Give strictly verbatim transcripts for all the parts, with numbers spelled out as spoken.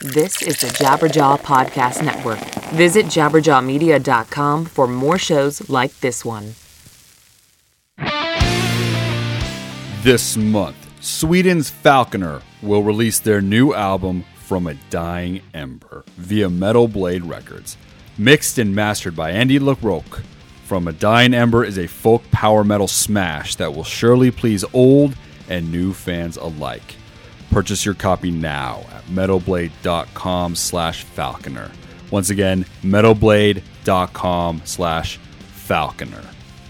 This is the Jabberjaw Podcast Network. Visit jabberjaw media dot com for more shows like this one. This month, Sweden's Falconer will release their new album, From a Dying Ember, via Metal Blade Records. Mixed and mastered by Andy LaRocque, From a Dying Ember is a folk power metal smash that will surely please old and new fans alike. Purchase your copy now at metalblade.com slash falconer. Once again, metalblade.com slash falconer.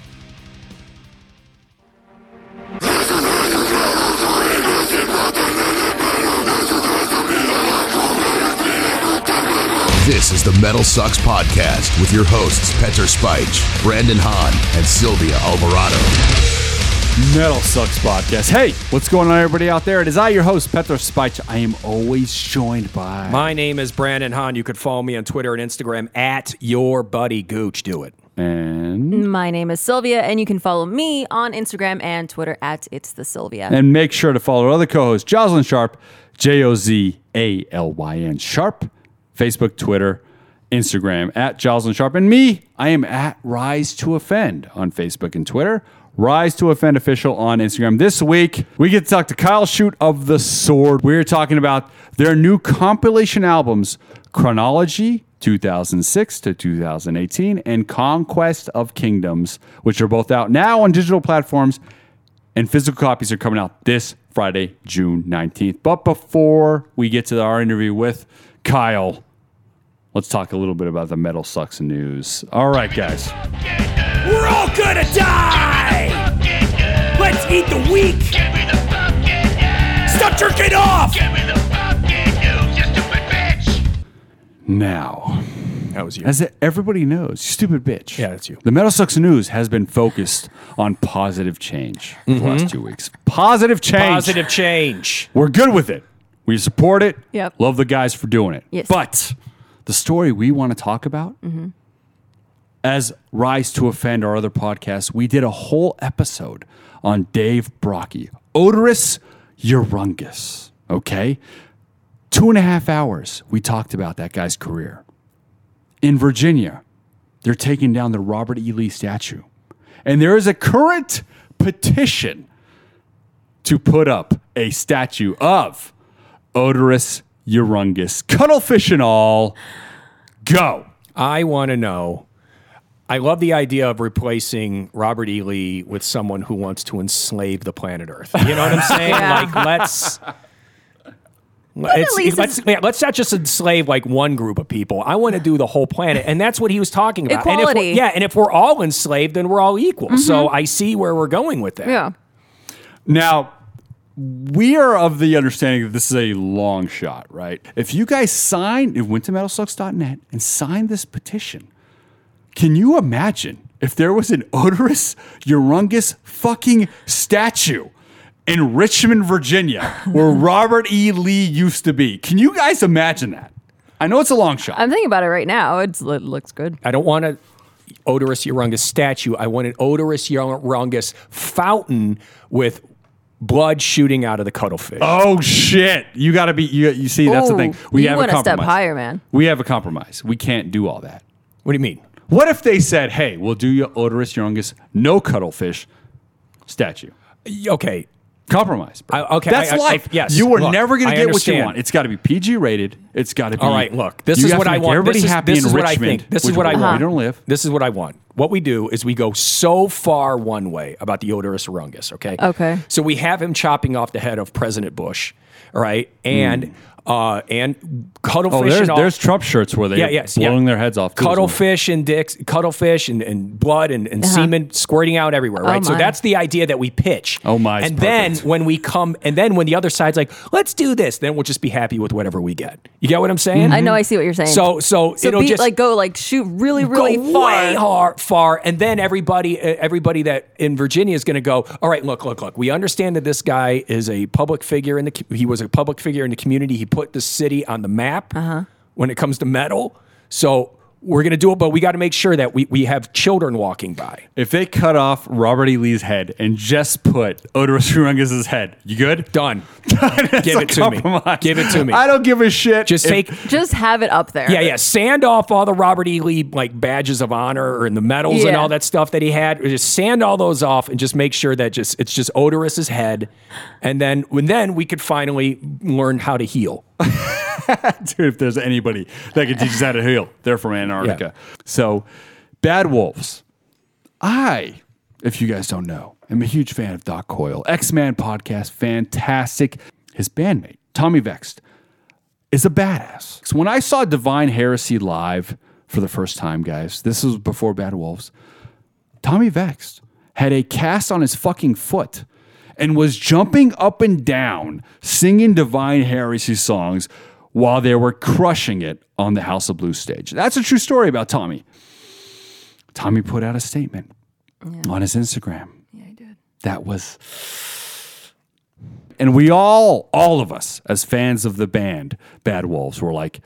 This is the Metal Sucks Podcast with your hosts Petter Spych, Brandon Hahn, and Sylvia Alvarado. Metal Sucks Podcast. Hey, what's going on, everybody out there? It is I, your host, Petter Spych. I am always joined by... My name is Brandon Hahn. You could follow me on Twitter and Instagram at your buddy Gooch. Do it. And... My name is Sylvia, and you can follow me on Instagram and Twitter at It's the Sylvia. And make sure to follow our other co-host, Jocelyn Sharp, J O Z A L Y N Sharp. Facebook, Twitter, Instagram, at Jocelyn Sharp. And me, I am at Rise to Offend on Facebook and Twitter. Rise to Offend Official on Instagram. This week, we get to talk to Kyle Shoot of The Sword. We're talking about their new compilation albums, Chronology, two thousand six to two thousand eighteen, and Conquest of Kingdoms, which are both out now on digital platforms, and physical copies are coming out this Friday, June nineteenth. But before we get to our interview with Kyle, let's talk a little bit about the Metal Sucks news. All right, guys. We're all gonna die! Let's eat the weak! Stop jerking off! Now, That was you. as everybody knows, you stupid bitch. Yeah, that's you. The Metal Sucks news has been focused on positive change for the last two weeks. Positive change. Positive change. We're good with it. We support it. Yep. Love the guys for doing it. Yes. But the story we want to talk about, mm-hmm. as Rise to Offend, our other podcast, we did a whole episode on Dave Brockie, Odorous Urungus. Okay? Two and a half hours, we talked about that guy's career. In Virginia, they're taking down the Robert E. Lee statue. And there is a current petition to put up a statue of Odorous Urungus. Cuttlefish and all. Go. I want to know. I love the idea of replacing Robert E. Lee with someone who wants to enslave the planet Earth. You know what I'm saying? Yeah. Like, let's... It's, least let's, yeah, let's not just enslave like one group of people. I want to do the whole planet, and that's what he was talking about. And if Equality. we're- yeah, and if we're all enslaved, then we're all equal. Mm-hmm. So I see where we're going with that. Yeah. Now, we are of the understanding that this is a long shot, right? If you guys signed, if went to metal sucks dot net and signed this petition, can you imagine if there was an Odorous Urungus fucking statue in Richmond, Virginia, where Robert E. Lee used to be? Can you guys imagine that? I know it's a long shot. I'm thinking about it right now. It's, it looks good. I don't want an Odorous Urungus statue. I want an Odorous Urungus fountain with blood shooting out of the cuttlefish. Oh shit! You got to be. You, you see, that's the Ooh, thing. We you have a went a compromise. step higher, man. We have a compromise. We can't do all that. What do you mean? What if they said, "Hey, we'll do your Odorous Urungus, no cuttlefish statue"? Okay. Compromise, bro. I- okay, That's I- I- life. I- yes, You are look, never going I to get what you understand. want. It's got to be P G rated. It's got to be. All right, look. This you is have what to I make want. Everybody this is, happy this in is what Richmond. I think. This which is what I we want. don't live. This is what I want. What we do is we go so far one way about the Odorous Urungus, okay? Okay. So we have him chopping off the head of President Bush, all right? And uh, and cuttlefish Oh, there's, and all. there's Trump shirts where they're Yeah, yes, blowing yeah. their heads off. too. Cuttlefish and dicks, cuttlefish and, and blood and, and semen squirting out everywhere, right? Oh, so my. that's the idea that we pitch. Oh, my, it's And then perfect. when we come, and then when the other side's like, let's do this, then we'll just be happy with whatever we get. You get what I'm saying? I know. I see what you're saying. So, so, so it'll be, just like go like shoot really really go far. way hard, far, and then everybody, uh, everybody that in Virginia is going to go. All right, look, look, look. We understand that this guy is a public figure in the. co- He was a public figure in the community. He put the city on the map Uh-huh. when it comes to metal. So we're going to do it, but we got to make sure that we, we have children walking by. If they cut off Robert E. Lee's head and just put Oderus Urungus' head, you good? Done. That's Give a it to me. compromise. Give it to me. I don't give a shit. Just if- take... Just have it up there. Yeah, yeah. Sand off all the Robert E. Lee like badges of honor and the medals and Yeah. all that stuff that he had. Just sand all those off and just make sure that just it's just Odorus's head, and then when then we could finally learn how to heal. Dude, if there's anybody that can teach us how to heal, they're from Antarctica. Yeah. So, Bad Wolves. I, if you guys don't know, am a huge fan of Doc Coyle. X-Man podcast, fantastic. His bandmate, Tommy Vext, is a badass. So when I saw Divine Heresy live for the first time, guys, this was before Bad Wolves, Tommy Vext had a cast on his fucking foot and was jumping up and down singing Divine Heresy songs while they were crushing it on the House of Blues stage. That's a true story about Tommy. Tommy put out a statement yeah. on his Instagram. Yeah, he did. That was... And we all, all of us, as fans of the band Bad Wolves, were like,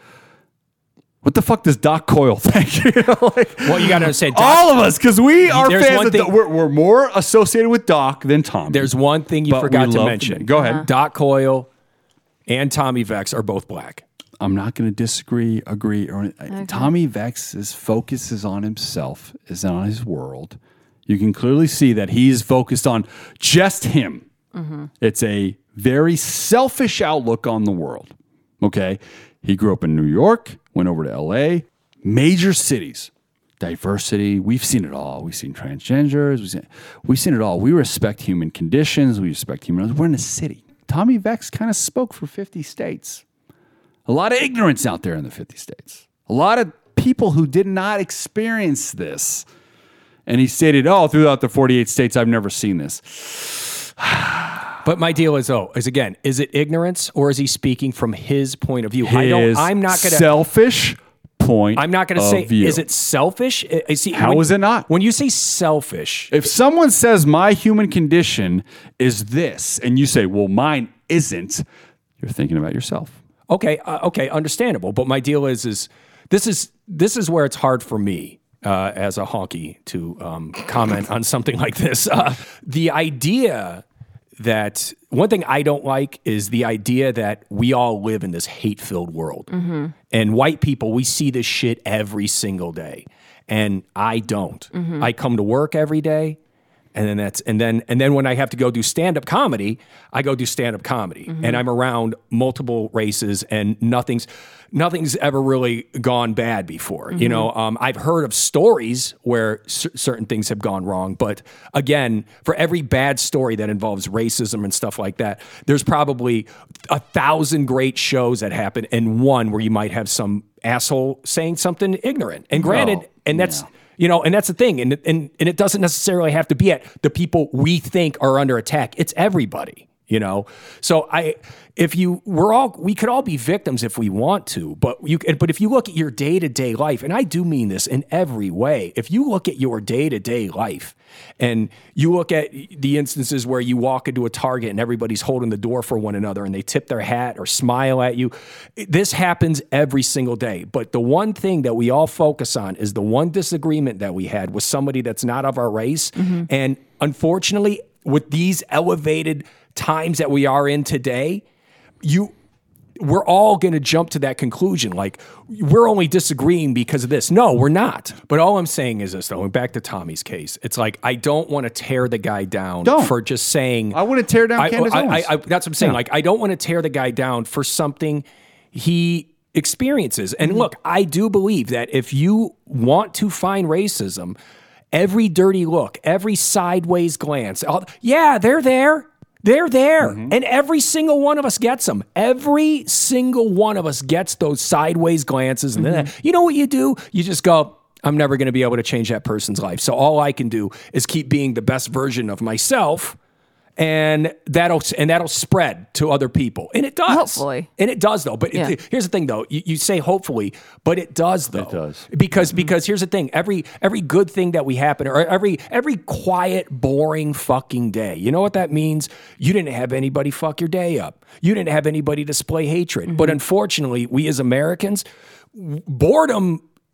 what the fuck does Doc Coyle think? You know, like, Well, you got to understand, Doc, all of us, because we are There's fans one of thing- Doc. We're, we're more associated with Doc than Tommy. there's one thing you But forgot we to love mention. the- Go ahead. Uh-huh. Doc Coyle and Tommy Vext are both black. I'm not going to disagree, agree, or okay. Tommy Vex's focus is on himself, is on his world. You can clearly see that he's focused on just him. Mm-hmm. It's a very selfish outlook on the world. Okay, he grew up in New York, went over to L A, major cities, diversity. We've seen it all. We've seen transgenders. We've seen, we've seen it all. We respect human conditions. We respect human. We're in a city. Tommy Vext kind of spoke for fifty states. A lot of ignorance out there in the fifty states. A lot of people who did not experience this. And he stated, oh, throughout the forty-eight states, I've never seen this. But my deal is, oh, is again, is it ignorance or is he speaking from his point of view? I don't. His I'm not going to. selfish point I'm not going to of say. view. Is it selfish? Is he, How when, is it not? When you say selfish, If someone says my human condition is this, and you say, well, mine isn't, you're thinking about yourself. okay, uh, okay, understandable. But my deal is, is this is this is where it's hard for me uh, as a honky to um, comment on something like this. Uh, the idea that one thing I don't like is the idea that we all live in this hate-filled world. Mm-hmm. And white people, we see this shit every single day. And I don't. Mm-hmm. I come to work every day, and then that's and then and then when I have to go do stand-up comedy, I go do stand-up comedy. Mm-hmm. And I'm around multiple races, and nothing's nothing's ever really gone bad before. Mm-hmm. You know, um, I've heard of stories where c- certain things have gone wrong, but again, for every bad story that involves racism and stuff like that, there's probably a thousand great shows that happen, and one where you might have some asshole saying something ignorant. And granted, No, and that's no. you know, and that's the thing, and and and it doesn't necessarily have to be at the people we think are under attack. It's everybody. You know, so I, if you, we're all, we could all be victims if we want to, but you, but if you look at your day to day life, and I do mean this in every way, if you look at your day to day life and you look at the instances where you walk into a Target and everybody's holding the door for one another and they tip their hat or smile at you, this happens every single day. But the one thing that we all focus on is the one disagreement that we had with somebody that's not of our race. Mm-hmm. And unfortunately, with these elevated times that we are in today, you we're all going to jump to that conclusion like we're only disagreeing because of this. No, we're not. But all I'm saying is this, though, and back to Tommy's case, it's like I don't want to tear the guy down Don't. for just saying I want to tear down I, Candace I, Owens. I, I, that's what I'm saying. Yeah. Like I don't want to tear the guy down for something he experiences. And Mm-hmm. look, I do believe that if you want to find racism, every dirty look, every sideways glance, all, yeah, they're there. They're there. Mm-hmm. And every single one of us gets them. Every single one of us gets those sideways glances. And mm-hmm. then, you know what you do? You just go, I'm never going to be able to change that person's life. So all I can do is keep being the best version of myself. And that'll and that'll spread to other people, and it does. Hopefully, and it does though. But yeah. it, here's the thing, though. You, you say hopefully, but it does though. It does because mm-hmm. because here's the thing. Every every good thing that we happen, or every every quiet, boring fucking day. You know what that means? You didn't have anybody fuck your day up. You didn't have anybody display hatred. Mm-hmm. But unfortunately, we as Americans, boredom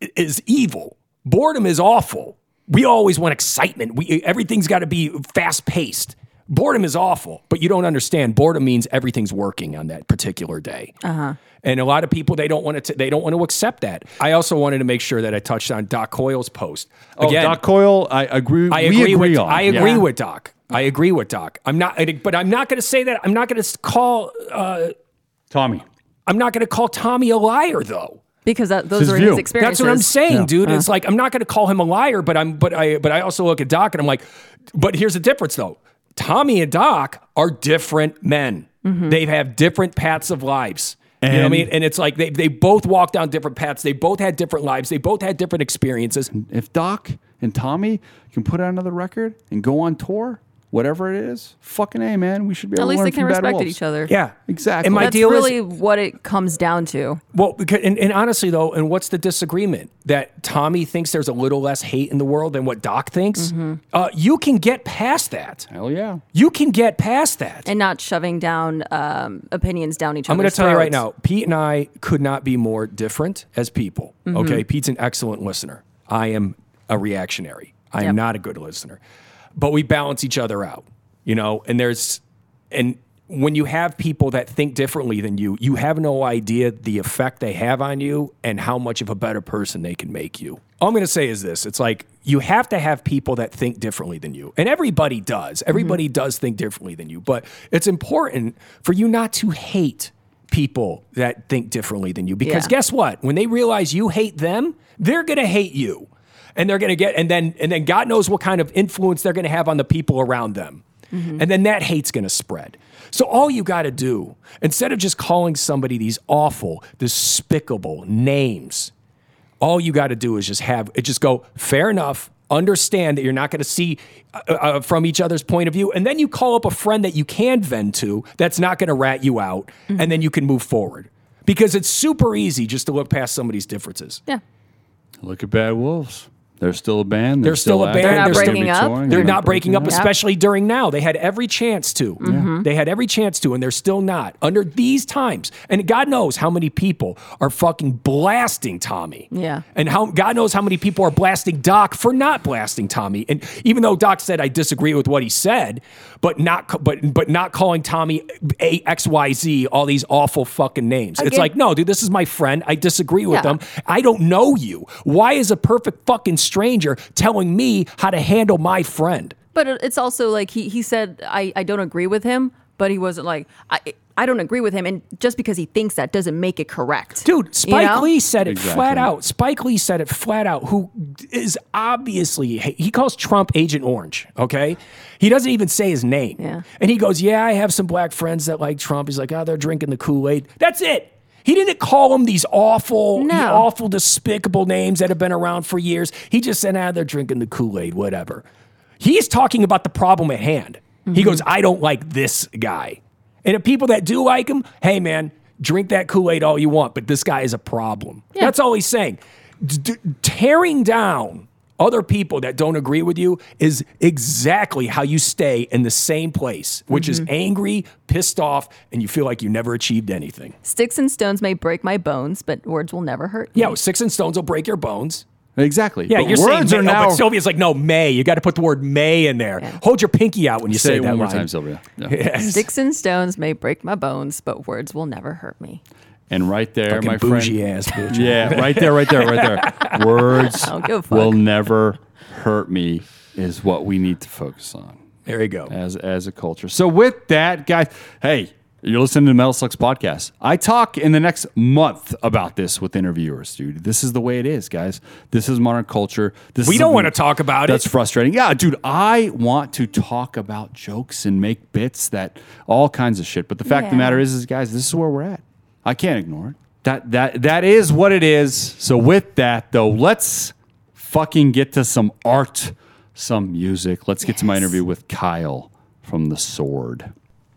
is evil. Boredom is awful. We always want excitement. We everything's got to be fast paced. Boredom is awful, but you don't understand. Boredom means everything's working on that particular day. Uh-huh. And a lot of people, they don't want to. They don't want to accept that. I also wanted to make sure that I touched on Doc Coyle's post. Again, oh, Doc Coyle, I agree. I we agree, agree with. on. I agree yeah. with Doc. I agree with Doc. I'm not, but I'm not going to say that. I'm not going to call. Uh, Tommy. I'm not going to call Tommy a liar, though. Because that, those His are view. his experiences. That's what I'm saying, Yeah. dude. It's like I'm not going to call him a liar, but I'm, but I, but I also look at Doc and I'm like, but here's the difference, though. Tommy and Doc are different men. Mm-hmm. They have different paths of lives. And, you know what I mean? And it's like they they both walk down different paths. They both had different lives. They both had different experiences. If Doc and Tommy can put out another record and go on tour, whatever it is, fucking A, man, we should be able At to least learn they can from Bad respect Wolves. each other. Yeah, Exactly. And my That's deal really is, what it comes down to. well, because, and, and honestly though, and what's the disagreement? That Tommy thinks there's a little less hate in the world than what Doc thinks. Mm-hmm. Uh, you can get past that. Hell yeah. You can get past that. And not shoving down um, opinions down each other's I'm going to tell you right throats. now, Pete and I could not be more different as people. Mm-hmm. Okay, Pete's an excellent listener. I am a reactionary. I am Yep. not a good listener. But we balance each other out, you know, and there's, and when you have people that think differently than you, you have no idea the effect they have on you and how much of a better person they can make you. All I'm going to say is this. It's like you have to have people that think differently than you. And everybody does. Everybody mm-hmm. does think differently than you. But it's important for you not to hate people that think differently than you. Because Yeah. guess what? When they realize you hate them, they're going to hate you. And they're going to get, and then, and then God knows what kind of influence they're going to have on the people around them. Mm-hmm. And then that hate's going to spread. So all you got to do, instead of just calling somebody these awful, despicable names, all you got to do is just have it just go, fair enough, understand that you're not going to see uh, uh, from each other's point of view. And then you call up a friend that you can vent to that's not going to rat you out. Mm-hmm. And then you can move forward. Because it's super easy just to look past somebody's differences. Yeah. Look at Bad Wolves. They're still a band. They're still a active. band. They're not still breaking be up. touring. They're not breaking up, up. especially during now. They had every chance to. Mm-hmm. They had every chance to, and they're still not. Under these times, and God knows how many people are fucking blasting Tommy. Yeah. And how God knows how many people are blasting Doc for not blasting Tommy. And even though Doc said I disagree with what he said, but not but but not calling Tommy A X Y Z, all these awful fucking names. It's Again- like, no, dude, this is my friend. I disagree with Yeah. them. I don't know you. Why is a perfect fucking stranger telling me how to handle my friend? But it- it's also like he, he said, I, I don't agree with him, but he wasn't like, I I don't agree with him. And just because he thinks that doesn't make it correct. Dude, Spike You know? Lee said it Exactly. flat out. Spike Lee said it flat out, who is obviously, he calls Trump Agent Orange, okay? He doesn't even say his name. Yeah. And he goes, yeah, I have some black friends that like Trump. He's like, oh, they're drinking the Kool-Aid. That's it. He didn't call them these awful, No. awful, despicable names that have been around for years. He just said, ah, they're drinking the Kool-Aid, whatever. He's talking about the problem at hand. Mm-hmm. He goes, I don't like this guy. And the people that do like him, hey, man, drink that Kool-Aid all you want, but this guy is a problem. Yeah. That's all he's saying. D- d- tearing down other people that don't agree with you is exactly how you stay in the same place, which is angry, pissed off, and you feel like you never achieved anything. Sticks and stones may break my bones, but words will never hurt me. Yeah, well, sticks and stones will break your bones. Exactly. Yeah, But you're words saying are may, now. oh, but Sylvia's like, no, may. You got to put the word may in there. Yeah. Hold your pinky out when you say say, it that one more line. time, Sylvia. Yeah. Yes. Sticks and stones may break my bones, but words will never hurt me. And right there, Fucking my bougie friend. ass bitch. Yeah, right there, right there, right there. Words don't give a fuck. will never hurt me is what we need to focus on There you go. as as a culture. So with that, guys, hey, you're listening to Metal Sucks Podcast. I talk in the next month about this with interviewers, dude. This is the way it is, guys. This is modern culture. This We is don't something want to talk about That's it. frustrating. Yeah, dude, I want to talk about jokes and make bits that all kinds of shit. But the fact of the Yeah. matter is, is, guys, this is where we're at. I can't ignore it. That that that is what it is. So with that, though, let's fucking get to some art, some music. Let's get to my Yes. interview with Kyle from The Sword.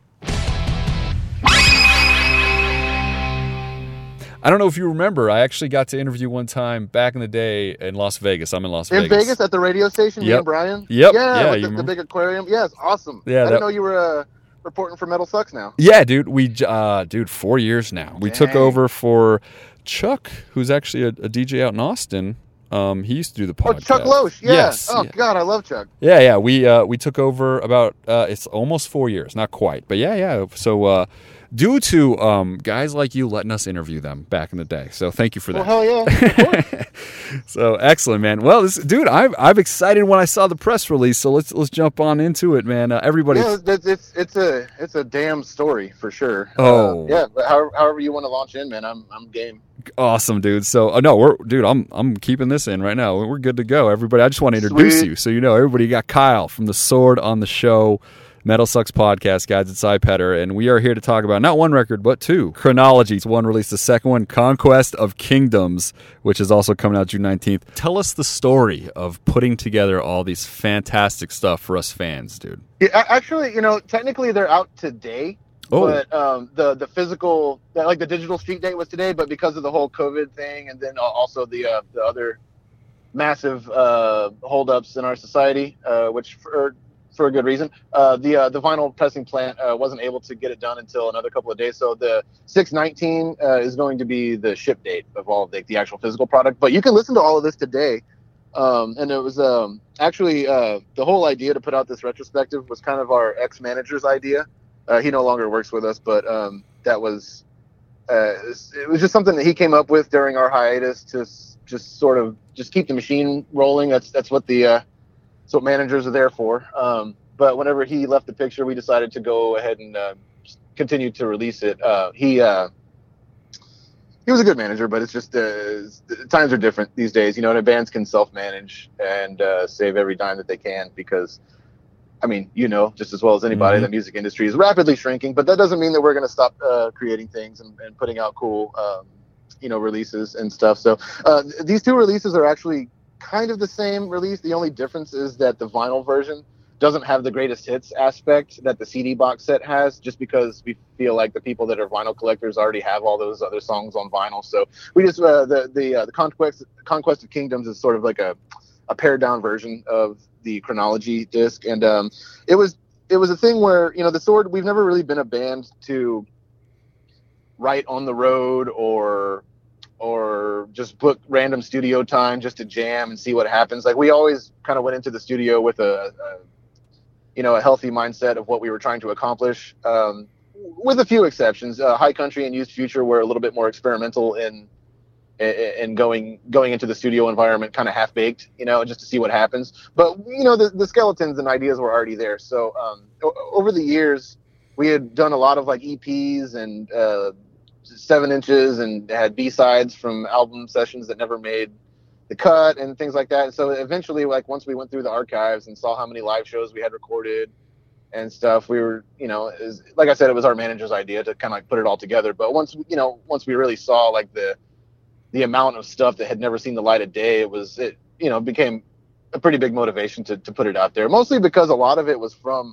I don't know if you remember, I actually got to interview one time back in the day in Las Vegas. I'm in Las In Vegas. Vegas at the radio station, me Yep. and Brian? Yep. Yeah, Yeah, with you the, the remember? big aquarium. Yes, awesome. Yeah, I that- didn't know you were a reporting for Metal Sucks now. Yeah, dude. We, uh, dude, four years now. We Dang. took over for Chuck, who's actually a, a D J out in Austin. Um, he used to do the Oh, podcast. Chuck Loesch. Yeah. Yes. Oh yeah. God, I love Chuck. Yeah, yeah. We uh, we took over about uh, it's almost four years, not quite, but yeah, yeah. So uh, due to um, guys like you letting us interview them back in the day, so thank you for that. Well, hell yeah. Of course. So excellent, man. Well, this, dude, I'm I'm excited when I saw the press release. So let's let's jump on into it, man. Uh, everybody. Yeah, it's, it's it's a it's a damn story for sure. Oh. Uh, yeah. But however, however you want to launch in, man, I'm I'm game. Awesome, dude. So, uh, no, we're, dude, I'm I'm keeping this in right now. We're good to go. Everybody, I just want to introduce Sweet. you. So, you know, everybody, you got Kyle from the Sword on the Show, Metal Sucks Podcast, guys, it's iPetter, and we are here to talk about not one record, but two. Chronology. One released, the second one, Conquest of Kingdoms, which is also coming out June nineteenth. Tell us the story of putting together all these fantastic stuff for us fans, dude. Yeah, a- actually, you know, technically they're out today. Oh. But um, the the physical, like the digital street date was today, but because of the whole COVID thing, and then also the uh, the other massive uh, holdups in our society, uh, which for for a good reason, uh, the uh, the vinyl pressing plant uh, wasn't able to get it done until another couple of days. So the six nineteen uh, is going to be the ship date of all of the, the actual physical product. But you can listen to all of this today. Um, and it was um, actually uh, the whole idea to put out this retrospective was kind of our ex-manager's idea. Uh, he no longer works with us, but um, that was uh, it was just something that he came up with during our hiatus to s- just sort of just keep the machine rolling. That's that's what the uh, that's what managers are there for. Um, but whenever he left the picture, we decided to go ahead and uh, continue to release it. Uh, he uh, he was a good manager, but it's just uh, times are different these days. You know, and bands can self-manage and uh, save every dime that they can because. I mean, you know, just as well as anybody, Mm-hmm. the music industry is rapidly shrinking, but that doesn't mean that we're going to stop uh, creating things and, and putting out cool, um, you know, releases and stuff. So uh, th- these two releases are actually kind of the same release. The only difference is that the vinyl version doesn't have the greatest hits aspect that the C D box set has, just because we feel like the people that are vinyl collectors already have all those other songs on vinyl. So we just, uh, the, the, uh, the Conquest, Conquest of Kingdoms is sort of like a, a pared down version of the Chronology disc, and um, it was it was a thing where, you know, the Sword, we've never really been a band to write on the road or or just book random studio time just to jam and see what happens. Like, we always kind of went into the studio with a, a you know a healthy mindset of what we were trying to accomplish, um, with a few exceptions. uh, High Country and Used Future were a little bit more experimental in and going going into the studio environment kind of half baked, you know, just to see what happens. But, you know, the, the skeletons and ideas were already there. So um, o- over the years, we had done a lot of like E Ps and uh, seven inches and had B-sides from album sessions that never made the cut and things like that. And so eventually, like, once we went through the archives and saw how many live shows we had recorded and stuff, we were, you know, is, like I said, it was our manager's idea to kind of like put it all together. But once, you know, once we really saw like the the amount of stuff that had never seen the light of day, it was, it, you know, became a pretty big motivation to, to put it out there, mostly because a lot of it was from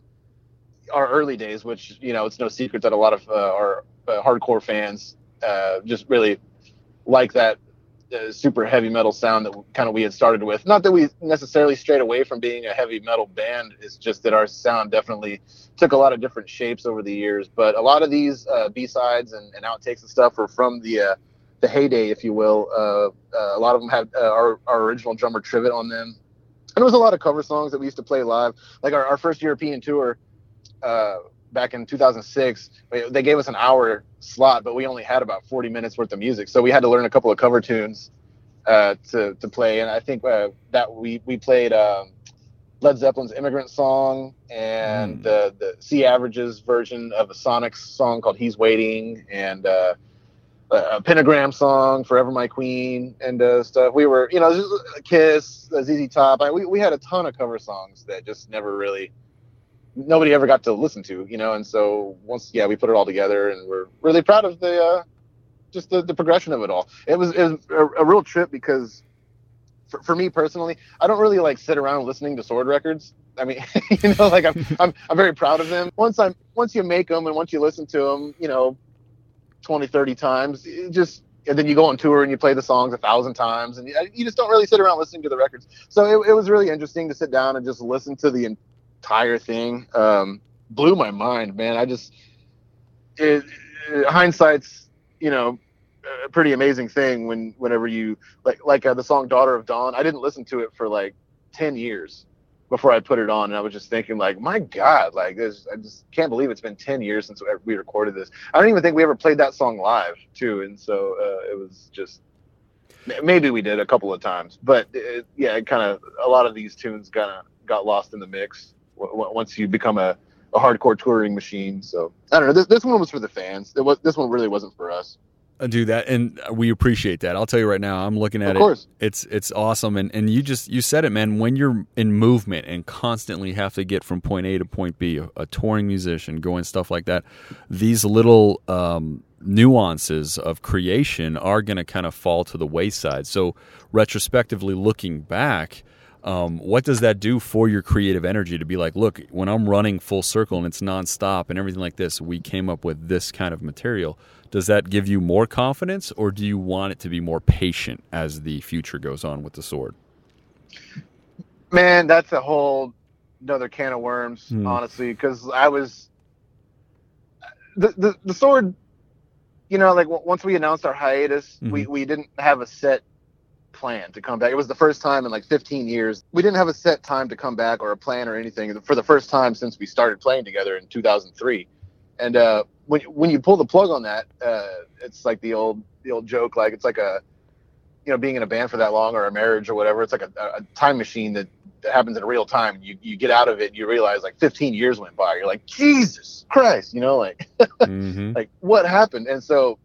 our early days, which, you know, it's no secret that a lot of uh, our uh, hardcore fans uh, just really like that uh, super heavy metal sound that kind of we had started with. Not that we necessarily strayed away from being a heavy metal band. It's just that our sound definitely took a lot of different shapes over the years. But a lot of these uh, B-sides and, and outtakes and stuff were from the, uh, the heyday, if you will. Uh, uh, a lot of them had uh, our, our original drummer Trivet on them. And there was a lot of cover songs that we used to play live. Like our, our first European tour uh, back in two thousand six, they gave us an hour slot, but we only had about forty minutes worth of music. So we had to learn a couple of cover tunes uh, to, to play. And I think uh, that we, we played um, Led Zeppelin's Immigrant Song and Mm. the, the C Average's version of a Sonics song called He's Waiting, and uh, a Pentagram song, Forever My Queen, and uh, stuff. We were, you know, just Kiss, uh, Z Z Top. I, we we had a ton of cover songs that just never really, nobody ever got to listen to, you know. And so once, yeah, we put it all together, and we're really proud of the, uh, just the, the progression of it all. It was it was a, a real trip because, for, for me personally, I don't really like sit around listening to Sword records. I mean, you know, like I'm I'm I'm very proud of them. Once I'm once you make them and once you listen to them, you know, twenty, thirty times, it just, and then you go on tour and you play the songs a thousand times, and you, you just don't really sit around listening to the records. So it, it was really interesting to sit down and just listen to the entire thing. Um, blew my mind, man. I just it, it, hindsight's, you know, a pretty amazing thing when whenever you like like uh, the song Daughter of Dawn. I didn't listen to it for like ten years before I put it on, and I was just thinking like, my God, like this, I just can't believe it's been ten years since we recorded this. I don't even think we ever played that song live too, and so uh, it was just, maybe we did a couple of times, but it, yeah, it kind of, a lot of these tunes kind of got lost in the mix w- once you become a, a hardcore touring machine. So I don't know, this, this one was for the fans. It was, this one really wasn't for us. Do that, and we appreciate that. I'll tell you right now, I'm looking at of course. it. It's it's awesome, and and you just you said it, man. When you're in movement and constantly have to get from point A to point B, a, a touring musician going stuff like that, these little um, nuances of creation are going to kind of fall to the wayside. So retrospectively looking back, um, what does that do for your creative energy to be like, look, when I'm running full circle and it's nonstop and everything like this, we came up with this kind of material. Does that give you more confidence, or do you want it to be more patient as the future goes on with the Sword? Man, that's a whole another can of worms, Hmm. honestly, because I was the, the the Sword. You know, like w- once we announced our hiatus, we Mhm. we didn't have a set plan to come back. It was the first time in like fifteen years we didn't have a set time to come back or a plan or anything for the first time since we started playing together in two thousand three. And uh, when when you pull the plug on that, uh, it's like the old the old joke, like it's like a, you know, being in a band for that long or a marriage or whatever. It's like a, a time machine that, that happens in real time. You you get out of it, and you realize like fifteen years went by. You're like, Jesus Christ, you know, like Mm-hmm. like what happened? And so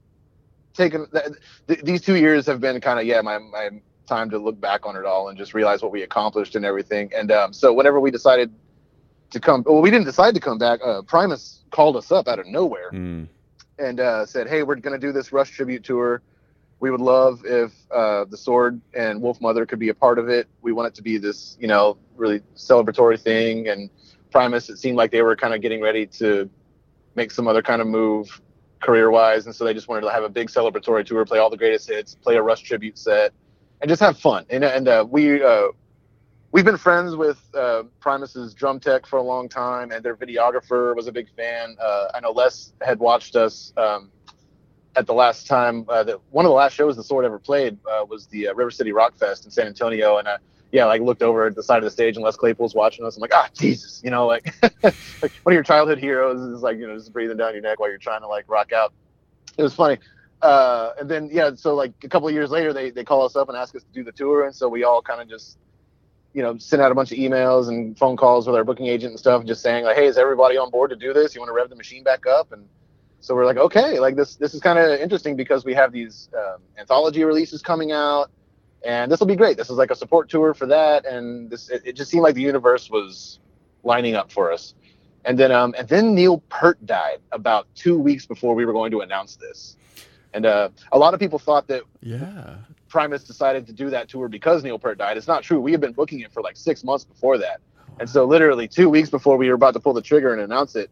taking th- th- these two years have been kind of yeah my my time to look back on it all and just realize what we accomplished and everything. And um, so whenever we decided to come, well, we didn't decide to come back. Uh, Primus called us up out of nowhere Mm. and uh, said, "Hey, we're going to do this Rush tribute tour. We would love if uh, the Sword and Wolf Mother could be a part of it. We want it to be this, you know, really celebratory thing." And Primus, it seemed like they were kind of getting ready to make some other kind of move career-wise, and so they just wanted to have a big celebratory tour, play all the greatest hits, play a Rush tribute set, and just have fun. And, and uh, we uh, we've been friends with uh, Primus's drum tech for a long time, and their videographer was a big fan. Uh, I know Les had watched us um, at the last time uh, that one of the last shows the Sword ever played uh, was the uh, River City Rock Fest in San Antonio, and uh, yeah, like looked over at the side of the stage and Les Claypool's watching us. I'm like, ah, Jesus, you know, like, like one of your childhood heroes is like, you know, just breathing down your neck while you're trying to like rock out. It was funny. Uh, and then yeah, so like a couple of years later, they they call us up and ask us to do the tour, and so we all kind of just, you know, sent out a bunch of emails and phone calls with our booking agent and stuff, just saying like, hey, is everybody on board to do this? You want to rev the machine back up? And so we're like, okay, like this this is kind of interesting because we have these um, anthology releases coming out, and this will be great. This is like a support tour for that, and this it, it just seemed like the universe was lining up for us. And then um and then Neil Peart died about two weeks before we were going to announce this, and uh, a lot of people thought that Yeah. Primus decided to do that tour because Neil Peart died. It's not true. We had been booking it for like six months before that, and so literally two weeks before we were about to pull the trigger and announce it,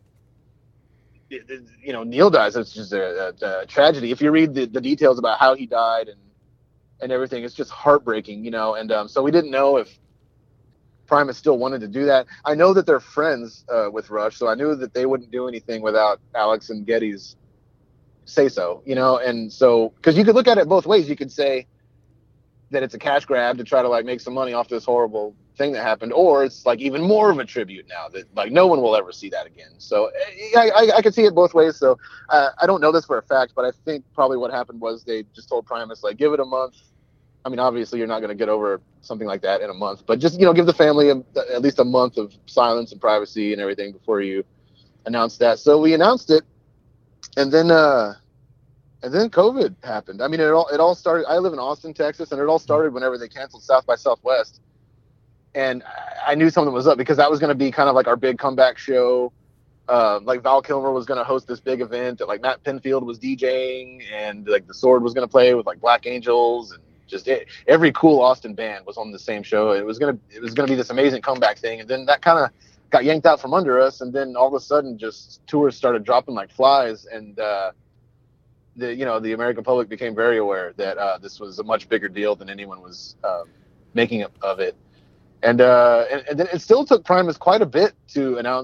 it, it you know, Neil dies. It's just a, a, a tragedy. If you read the, the details about how he died and and everything, it's just heartbreaking, you know. And um, so we didn't know if Primus still wanted to do that. I know that they're friends uh, with Rush, so I knew that they wouldn't do anything without Alex and Geddy's say so, you know. And so, because you could look at it both ways. You could say that it's a cash grab to try to like make some money off this horrible thing that happened, or it's like even more of a tribute now that like no one will ever see that again. So I, I, I could see it both ways. So uh, I don't know this for a fact, but I think probably what happened was they just told Primus like, give it a month. I mean, obviously you're not going to get over something like that in a month, but just, you know, give the family a, at least a month of silence and privacy and everything before you announce that. So we announced it, and then uh and then COVID happened. I mean, it all it all started. I live in Austin, Texas, and it all started whenever they canceled South by Southwest. And I knew something was up because that was going to be kind of like our big comeback show. Uh, like Val Kilmer was going to host this big event that like Matt Pinfield was DJing, and like the Sword was going to play with like Black Angels, and just it, every cool Austin band was on the same show. It was gonna it was gonna be this amazing comeback thing, and then that kind of got yanked out from under us, and then all of a sudden, just tours started dropping like flies, and uh, the you know the American public became very aware that uh, this was a much bigger deal than anyone was um, making of it. And, uh, and and then it still took Primus quite a bit to announce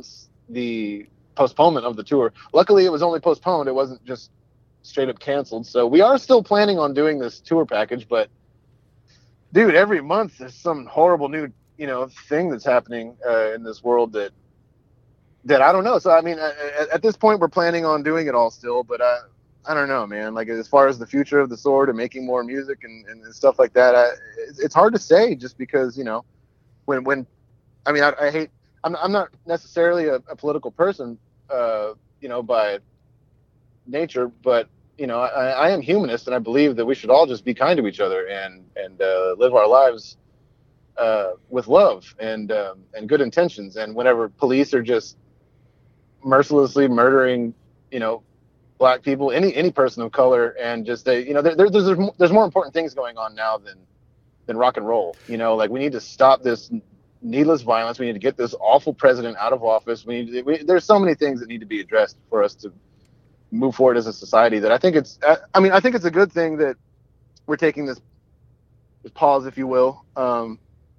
the postponement of the tour. Luckily, it was only postponed. It wasn't just straight up canceled. So we are still planning on doing this tour package, but dude, every month there's some horrible new, you know, thing that's happening uh, in this world that that I don't know. So I mean, at, at this point, we're planning on doing it all still, but I, I don't know, man. Like as far as the future of the Sword and making more music and, and stuff like that, I, it's, it's hard to say just because, you know, when when I mean, I, I hate. I'm I'm not necessarily a, a political person, uh, you know, by nature, but you know, I, I am humanist, and I believe that we should all just be kind to each other and and uh, live our lives uh, with love and um, and good intentions. And whenever police are just mercilessly murdering, you know, black people, any any person of color, and just they, you know, there, there, there's there's more important things going on now than than rock and roll. You know, like we need to stop this needless violence. We need to get this awful president out of office. We need to, we, there's so many things that need to be addressed for us to move forward as a society that I think it's, I, I mean, I think it's a good thing that we're taking this, this pause, if you will. Um,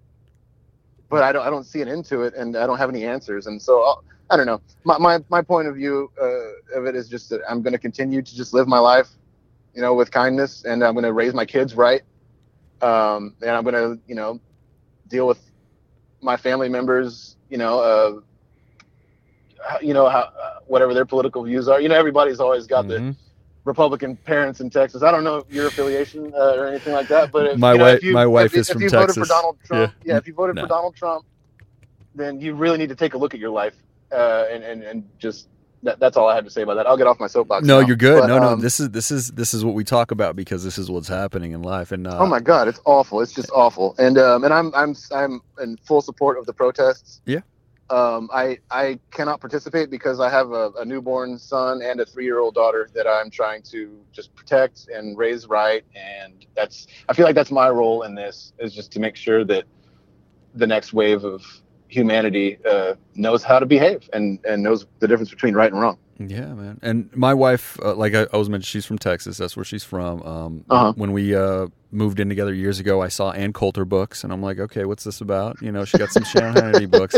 but I don't, I don't see an end to it, and I don't have any answers. And so I'll, I don't know. My, my, my point of view uh, of it is just that I'm going to continue to just live my life, you know, with kindness, and I'm going to raise my kids right. Um, and I'm going to, you know, deal with my family members, you know, uh, you know, how, uh, whatever their political views are. You know, everybody's always got mm-hmm. the Republican parents in Texas. I don't know your affiliation uh, or anything like that, but if, my you know, wife, if you, my wife if, is if from you Texas. voted for Donald Trump, yeah, yeah, if you voted no. for Donald Trump, then you really need to take a look at your life uh, and, and and just. That, that's all I have to say about that. I'll get off my soapbox. No, now. you're good. But, no, no. um, This is this is this is what we talk about because this is what's happening in life. And uh, oh my God, it's awful. It's just awful. And um, and I'm I'm I'm in full support of the protests. Yeah. Um, I I cannot participate because I have a, a newborn son and a three-year-old daughter that I'm trying to just protect and raise right. And that's I feel like that's my role in this, is just to make sure that the next wave of humanity uh, knows how to behave and, and knows the difference between right and wrong. Yeah, man. And my wife, uh, like I, I was mentioned, she's from Texas. That's where she's from. Um, uh-huh. When we uh, moved in together years ago, I saw Ann Coulter books, and I'm like, okay, what's this about? You know, she got some Sean Hannity books.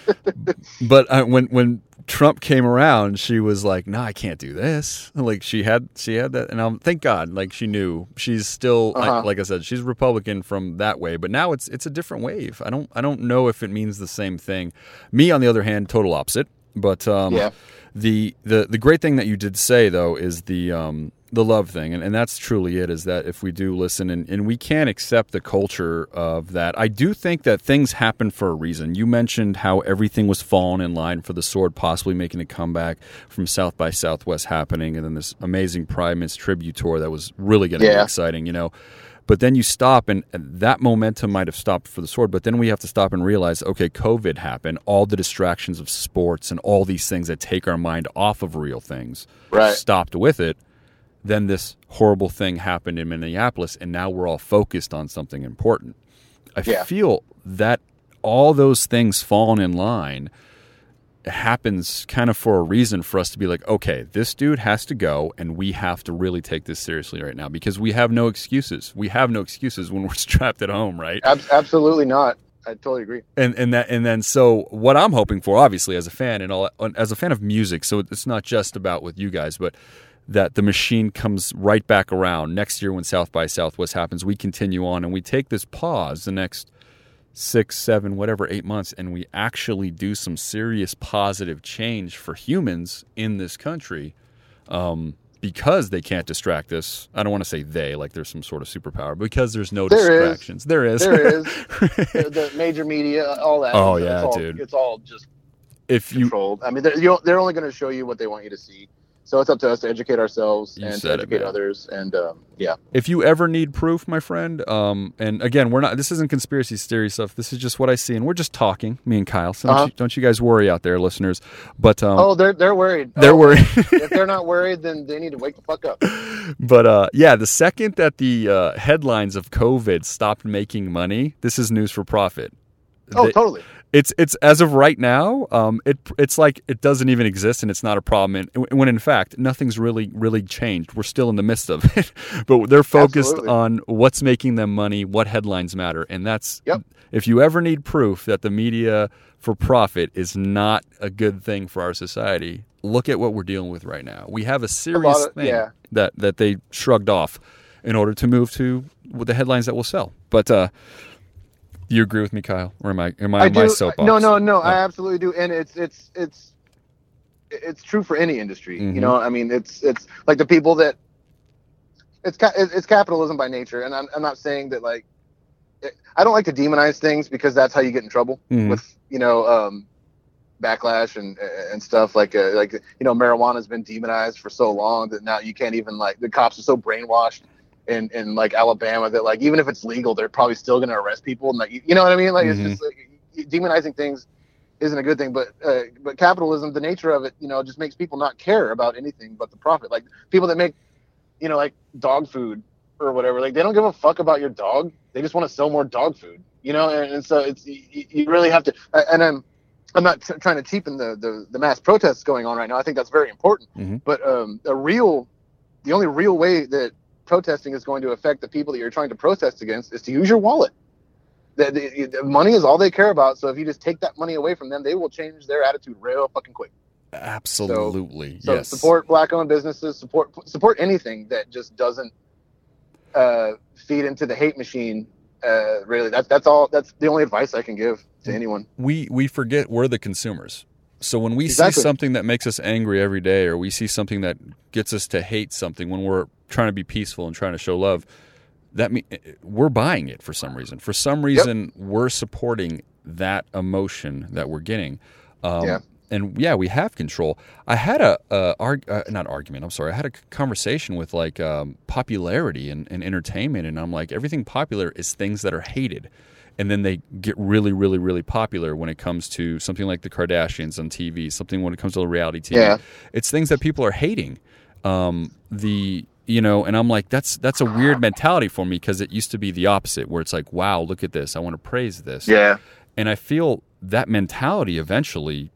But uh, when when Trump came around, she was like, no, I can't do this. Like she had she had that, and um, thank God, like she knew. She's still, uh-huh. I, like I said, she's Republican from that way. But now it's it's a different wave. I don't I don't know if it means the same thing. Me, on the other hand, total opposite. But um, yeah. The, the the great thing that you did say, though, is the um, the love thing. And, and that's truly it, is that if we do listen and, and we can't accept the culture of that, I do think that things happen for a reason. You mentioned how everything was falling in line for the Sword possibly making a comeback from South by Southwest happening, and then this amazing Primus tribute tour that was really going to yeah. be exciting, you know. But then you stop, and that momentum might have stopped for the Sword. But then we have to stop and realize, okay, COVID happened. All the distractions of sports and all these things that take our mind off of real things right. stopped with it. Then this horrible thing happened in Minneapolis, and now we're all focused on something important. I yeah. feel that all those things falling in line happens kind of for a reason, for us to be like, okay, this dude has to go, and we have to really take this seriously right now, because we have no excuses. We have no excuses when we're strapped at home, right? Ab- absolutely not. I totally agree. And and that and then so what I'm hoping for, obviously, as a fan and all, as a fan of music, so it's not just about with you guys, but that the machine comes right back around next year when South by Southwest happens. We continue on, and we take this pause the next six, seven, whatever, eight months, and we actually do some serious positive change for humans in this country, um, because they can't distract us. I don't want to say they, like there's some sort of superpower, because there's no there distractions. Is. There is. There is. the, the major media, all that. Oh, it's yeah, all, dude. It's all just if you, controlled. I mean, they're, you know, they're only going to show you what they want you to see. So it's up to us to educate ourselves You and to said it, educate man. others. And um, yeah, if you ever need proof, my friend, um, and again, we're not. This isn't conspiracy theory stuff. This is just what I see, and we're just talking, me and Kyle. So Uh-huh. don't, you, don't you guys worry out there, listeners. But um, oh, they're they're worried. they're oh, worried. if they're not worried, then they need to wake the fuck up. But uh, yeah, the second that the uh, headlines of COVID stopped making money, this is news for profit. Oh, They- totally. it's it's as of right now, um, it it's like it doesn't even exist and it's not a problem. And when in fact nothing's really really changed. We're still in the midst of it, but they're focused Absolutely. on what's making them money, what headlines matter, and that's Yep. if you ever need proof that the media for profit is not a good thing for our society, look at what we're dealing with right now. We have a serious of- thing yeah. that that they shrugged off in order to move to the headlines that will sell. But uh, you agree with me, Kyle, or am I am I, I on my do. soapbox? No, no, no. Oh. I absolutely do, and it's it's it's it's true for any industry. Mhm. You know, I mean, it's it's like the people that it's ca- it's it's capitalism by nature, and I'm I'm not saying that like it, I don't like to demonize things because that's how you get in trouble Mhm. with you know um, backlash and and stuff like uh, like you know marijuana has been demonized for so long that now you can't even like the cops are so brainwashed. In, in like Alabama, that like even if it's legal, they're probably still going to arrest people, and like you know what I mean. Like Mhm. it's just like demonizing things isn't a good thing. But uh, but capitalism, the nature of it, you know, just makes people not care about anything but the profit. Like people that make, you know, like dog food or whatever, like they don't give a fuck about your dog. They just want to sell more dog food, you know. And, and so it's you, you really have to. And I'm I'm not t- trying to cheapen the, the the mass protests going on right now. I think that's very important. Mhm. But um, a real, the only real way that protesting is going to affect the people that you're trying to protest against is to use your wallet. The, the, the money is all they care about. So if you just take that money away from them, they will change their attitude real fucking quick. Absolutely, So yes. support black-owned businesses. Support support anything that just doesn't uh, feed into the hate machine. Uh, really, that's that's all. That's the only advice I can give to anyone. we we forget we're the consumers. So when we Exactly. see something that makes us angry every day, or we see something that gets us to hate something when we're trying to be peaceful and trying to show love, that mean we're buying it for some reason. For some reason, we're supporting that emotion that we're getting. Um, Yeah. And yeah, we have control. I had a, a arg, uh, not argument. I'm sorry. I had a conversation with like um, popularity and, and entertainment, and I'm like, everything popular is things that are hated. And then they get really, really, really popular when it comes to something like the Kardashians on T V, something when it comes to reality T V. Yeah. It's things that people are hating. Um, the you know, and I'm like, that's that's a weird mentality for me because it used to be the opposite, where it's like, wow, look at this, I want to praise this. Yeah. And I feel that mentality eventually,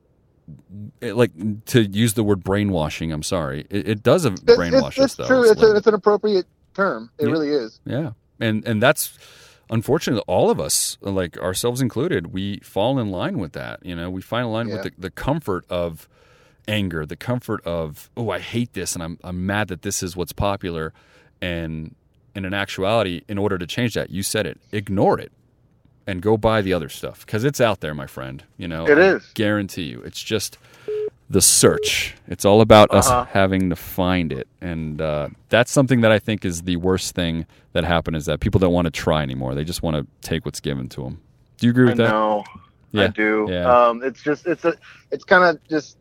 it, like to use the word brainwashing. I'm sorry, it, it does It's, brainwash it's, us it's though. true. It's It's, like- a, it's an appropriate term. It Yeah. really is. yeah, and and that's unfortunately all of us, like ourselves included, we fall in line with that. You know, we fall in line Yeah. with the, the comfort of anger, the comfort of oh, I hate this, and I'm I'm mad that this is what's popular, and and in actuality, in order to change that, you said it, ignore it, and go buy the other stuff because it's out there, my friend. You know, It I is. guarantee you, it's just the search. It's all about Uh-huh. us having to find it, and uh, that's something that I think is the worst thing that happened. Is that people don't want to try anymore; they just want to take what's given to them. Do you agree I with that? know. Yeah. I do. Yeah. Um, it's just it's a it's kind of just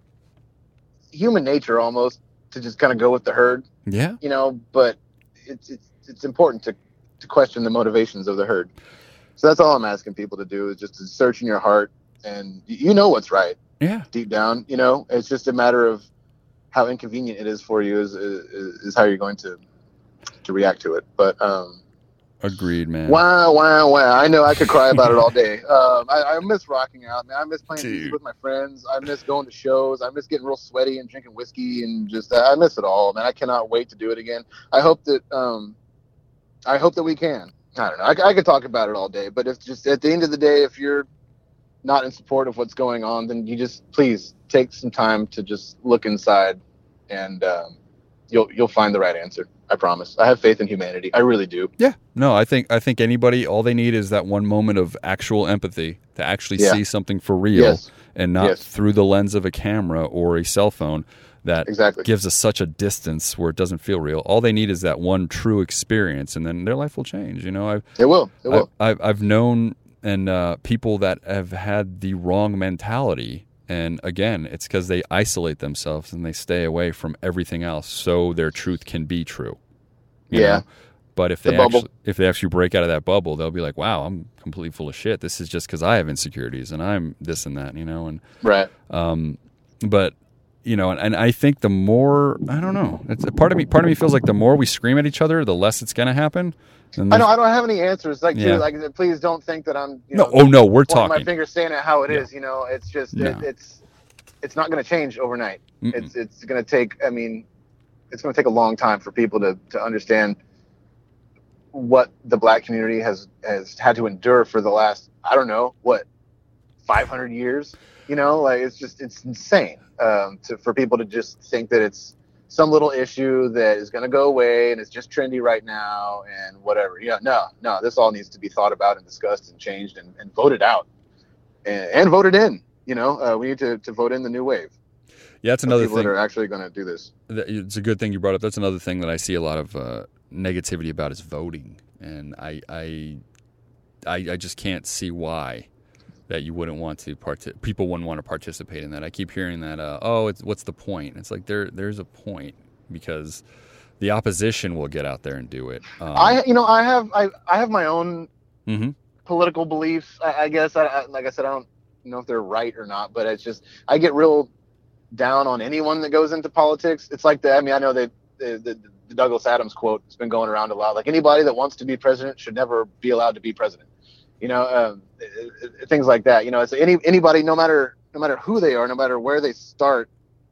human nature almost to just kind of go with the herd, Yeah, you know. But it's it's it's important to to question the motivations of the herd. So that's all I'm asking people to do is just to search in your heart, and y- you know what's right yeah. deep down. You know, it's just a matter of how inconvenient it is for you is is, is how you're going to to react to it. But um, Agreed, man. wow, wow, wow! I know I could cry about it all day. Um, I, I miss rocking out, man. I miss playing Dude. music with my friends. I miss going to shows. I miss getting real sweaty and drinking whiskey and just I miss it all, man. I cannot wait to do it again. I hope that um, I hope that we can. I don't know. I, I could talk about it all day, but if just at the end of the day, if you're not in support of what's going on, then you just please take some time to just look inside, and um, you'll you'll find the right answer. I promise. I have faith in humanity. I really do. Yeah. No, I think I think anybody, all they need is that one moment of actual empathy to actually Yeah. see something for real Yes. and not Yes. through the lens of a camera or a cell phone that Exactly. gives us such a distance where it doesn't feel real. All they need is that one true experience, and then their life will change. You know, I've It will. It will. I, I've, I've known and uh, people that have had the wrong mentality. And again, it's because they isolate themselves and they stay away from everything else so their truth can be true. you Yeah. know? But if The they bubble. actually if they actually break out of that bubble, they'll be like, wow, I'm completely full of shit. This is just because I have insecurities and I'm this and that, you know? And Right. um, but you know, and, and I think the more, I don't know, it's part of me, part of me feels like the more we scream at each other, the less it's going to happen. And I know I don't have any answers. Like, Yeah. too, like, please don't think that I'm. You no, know, oh no, we're pointing talking. my finger saying it how it Yeah. is. You know, it's just No. it, it's it's not going to change overnight. Mm-mm. It's it's going to take. I mean, it's going to take a long time for people to to understand what the black community has has had to endure for the last, I don't know, what, five hundred years. You know, like it's just it's insane um, to for people to just think that it's some little issue that is going to go away and it's just trendy right now and whatever. Yeah, no, no, this all needs to be thought about and discussed and changed and, and voted out and, and voted in. You know, uh, we need to, to vote in the new wave. Yeah, that's of another people thing. that are actually going to do this. That- It's a good thing you brought up. That's another thing that I see a lot of uh, negativity about is voting, and I, I, I, I just can't see why that you wouldn't want to part. People wouldn't want to participate in that. I keep hearing that. Uh, oh, it's what's the point? It's like there, there's a point because the opposition will get out there and do it. Um, I, you know, I have I, I have my own mhm. political beliefs. I, I guess, I, I, like I said, I don't know if they're right or not, but it's just I get real down on anyone that goes into politics. It's like the, I mean, I know that the, the, the Douglas Adams quote has been going around a lot. Like anybody that wants to be president should never be allowed to be president. You know, um, it, it, things like that. You know, it's any anybody, no matter no matter who they are, no matter where they start,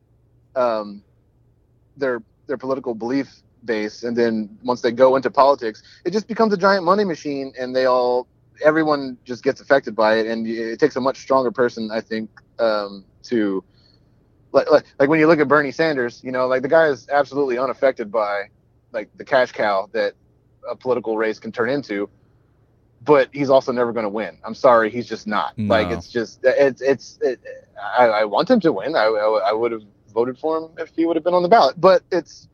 um, their their political belief base, and then once they go into politics, it just becomes a giant money machine, and they all everyone just gets affected by it, and it takes a much stronger person, I think, um, to like, like like when you look at Bernie Sanders, you know, like the guy is absolutely unaffected by like the cash cow that a political race can turn into. But he's also never going to win. I'm sorry, he's just not. No. Like it's just it's it's. It, I, I want him to win. I I, I would have voted for him if he would have been on the ballot. But it's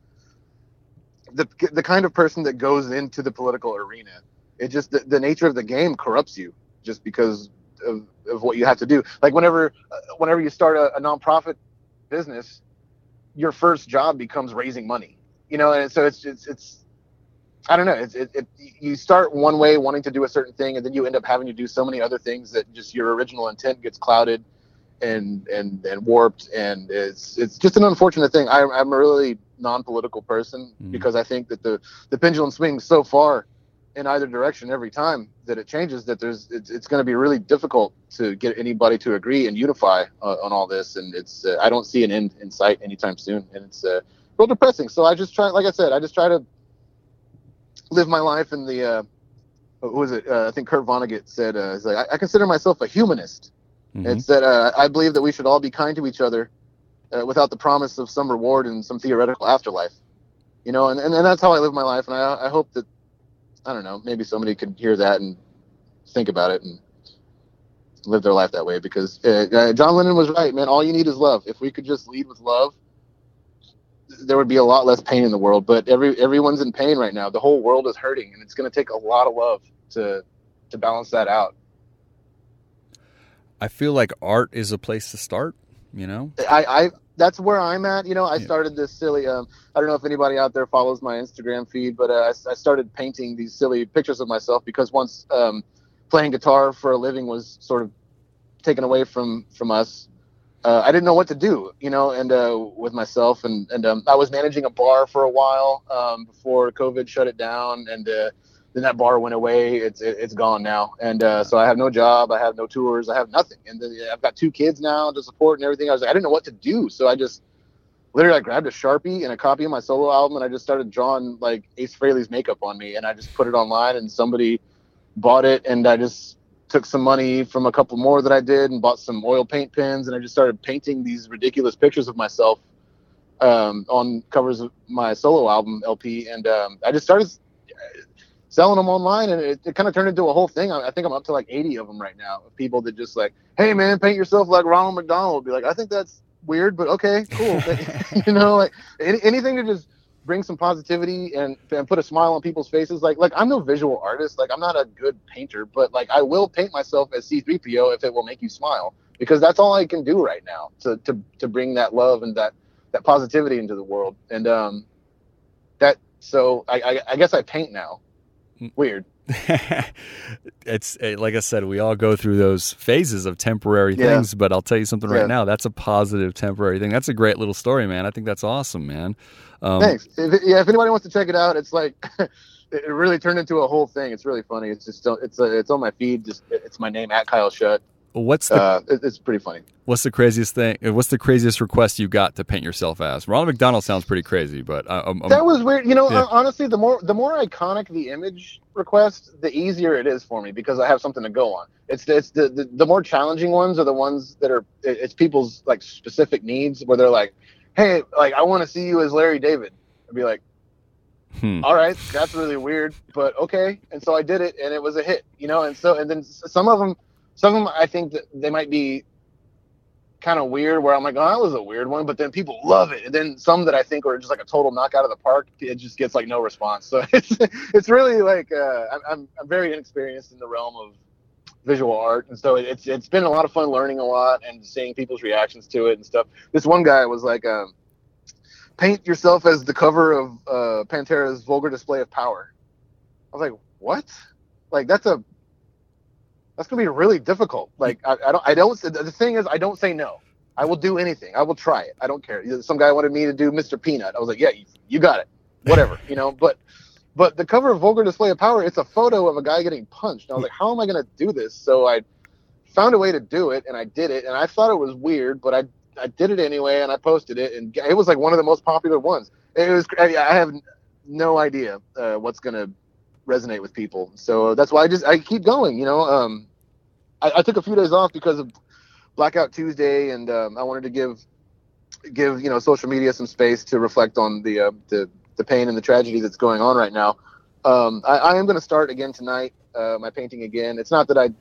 the the kind of person that goes into the political arena. It just the, the nature of the game corrupts you just because of, of what you have to do. Like whenever uh, whenever you start a, a nonprofit business, your first job becomes raising money. You know, and so it's it's it's. I don't know. It's, it, it, you start one way wanting to do a certain thing, and then you end up having to do so many other things that just your original intent gets clouded and and, and warped. And it's it's just an unfortunate thing. I, I'm a really non-political person Mhm. because I think that the, the pendulum swings so far in either direction every time that it changes that there's it's, it's going to be really difficult to get anybody to agree and unify uh, on all this. And it's uh, I don't see an end in sight anytime soon, and it's uh, real depressing. So I just try, like I said, I just try to live my life in the uh what was it uh, I think Kurt Vonnegut said uh it's like I, I consider myself a humanist. Mhm. It's that uh, I believe that we should all be kind to each other uh, without the promise of some reward in some theoretical afterlife, you know, and, and, and that's how I live my life. And I, I hope that, I don't know, maybe somebody could hear that and think about it and live their life that way, because uh, uh, John Lennon was right, man. All you need is love. If we could just lead with love, there would be a lot less pain in the world. But every everyone's in pain right now. The whole world is hurting, and it's going to take a lot of love to to balance that out. I feel like art is a place to start. You know, I, I that's where I'm at. You know, I Yeah. started this silly. Um, I don't know if anybody out there follows my Instagram feed, but uh, I, I started painting these silly pictures of myself because once um, playing guitar for a living was sort of taken away from from us. Uh, I didn't know what to do, you know, and uh, with myself, and and um, I was managing a bar for a while um, before COVID shut it down, and uh, then that bar went away. It's it, it's gone now, and uh, so I have no job, I have no tours, I have nothing, and then I've got two kids now to support and everything. I was like, I didn't know what to do, so I just literally I grabbed a Sharpie and a copy of my solo album, and I just started drawing like Ace Frehley's makeup on me, and I just put it online, and somebody bought it, and I just took some money from a couple more that I did and bought some oil paint pens, and I just started painting these ridiculous pictures of myself um, on covers of my solo album L P, and um, I just started selling them online, and it, it kind of turned into a whole thing. I, I think I'm up to like eighty of them right now, of people that just like, hey man, paint yourself like Ronald McDonald. Be like, I think that's weird, but okay, cool. You know, like any, anything to just bring some positivity and, and put a smile on people's faces. Like, like I'm no visual artist. Like I'm not a good painter, but like I will paint myself as C three P O if it will make you smile, because that's all I can do right now to, to, to bring that love and that, that positivity into the world. And, um, that, so I, I, I guess I paint now. weird. It's eh, like I said, we all go through those phases of temporary Yeah. things, but I'll tell you something right Yeah. now. That's a positive temporary thing. That's a great little story, man. I think that's awesome, man. Um, Thanks. If, yeah, if anybody wants to check it out, it's like it really turned into a whole thing. It's really funny. It's just it's uh, it's on my feed. Just it's my name at Kyle Shutt. What's the Uh, it, it's pretty funny. What's the craziest thing? What's the craziest request you got to paint yourself as? Ronald McDonald sounds pretty crazy, but I, I'm, I'm- That was weird. You know, Yeah. uh, honestly, the more the more iconic the image request, the easier it is for me because I have something to go on. It's it's the the, the more challenging ones are the ones that are it- it's people's like specific needs where they're like, hey, like I want to see you as Larry David. I'd be like, hmm. all right, that's really weird, but okay. And so I did it, and it was a hit. You know, and so and then s- some of them, some of them, I think that they might be kind of weird where I'm like, oh, that was a weird one, but then people love it. And then some that I think are just like a total knockout of the park, it just gets like no response. So it's it's really like uh, I'm, I'm I'm very inexperienced in the realm of visual art, and so it's it's been a lot of fun learning a lot and seeing people's reactions to it and stuff. This one guy was like, um, paint yourself as the cover of uh, Pantera's Vulgar Display of Power. I was like, what? Like that's a That's gonna be really difficult. Like I, I don't, I don't. The thing is, I don't say no. I will do anything. I will try it. I don't care. Some guy wanted me to do Mister Peanut. I was like, yeah, you, you got it. Whatever, you know. But, but the cover of Vulgar Display of Power, it's a photo of a guy getting punched. And I was like, how am I gonna do this? So I found a way to do it, and I did it. And I thought it was weird, but I, I did it anyway, and I posted it, and it was like one of the most popular ones. It was. I I have no idea uh, what's gonna resonate with people. So that's why I just I keep going. You know, um, I, I took a few days off because of Blackout Tuesday, and um, I wanted to give give you know social media some space to reflect on the uh, the the pain and the tragedy that's going on right now. Um, I, I am going to start again tonight. Uh, my painting again. It's not that I